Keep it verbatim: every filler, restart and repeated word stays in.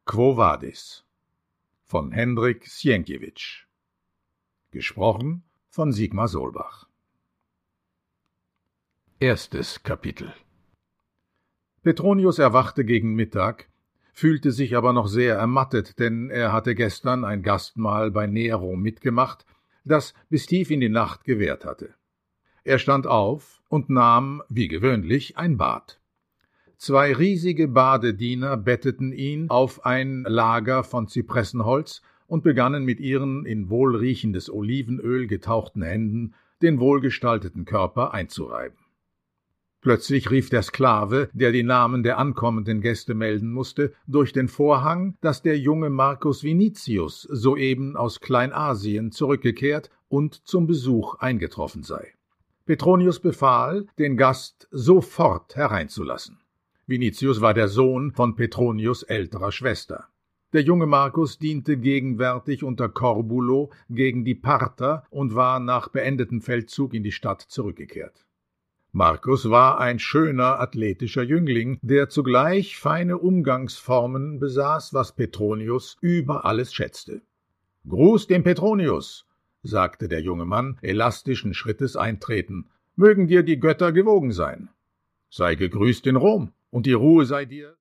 Quo Vadis von Hendrik Sienkiewicz. Gesprochen von Sigmar Solbach. Erstes Kapitel. Petronius erwachte gegen Mittag, fühlte sich aber noch sehr ermattet, denn er hatte gestern ein Gastmahl bei Nero mitgemacht, das bis tief in die Nacht gewährt hatte. Er stand auf und nahm, wie gewöhnlich, ein Bad. Zwei riesige Badediener betteten ihn auf ein Lager von Zypressenholz und begannen mit ihren in wohlriechendes Olivenöl getauchten Händen den wohlgestalteten Körper einzureiben. Plötzlich rief der Sklave, der die Namen der ankommenden Gäste melden musste, durch den Vorhang, dass der junge Marcus Vinicius soeben aus Kleinasien zurückgekehrt und zum Besuch eingetroffen sei. Petronius befahl, den Gast sofort hereinzulassen. Vinicius war der Sohn von Petronius' älterer Schwester. Der junge Marcus diente gegenwärtig unter Corbulo gegen die Parther und war nach beendetem Feldzug in die Stadt zurückgekehrt. Marcus war ein schöner, athletischer Jüngling, der zugleich feine Umgangsformen besaß, was Petronius über alles schätzte. »Gruß dem Petronius«, sagte der junge Mann, elastischen Schrittes eintreten, »mögen dir die Götter gewogen sein. Sei gegrüßt in Rom, und die Ruhe sei dir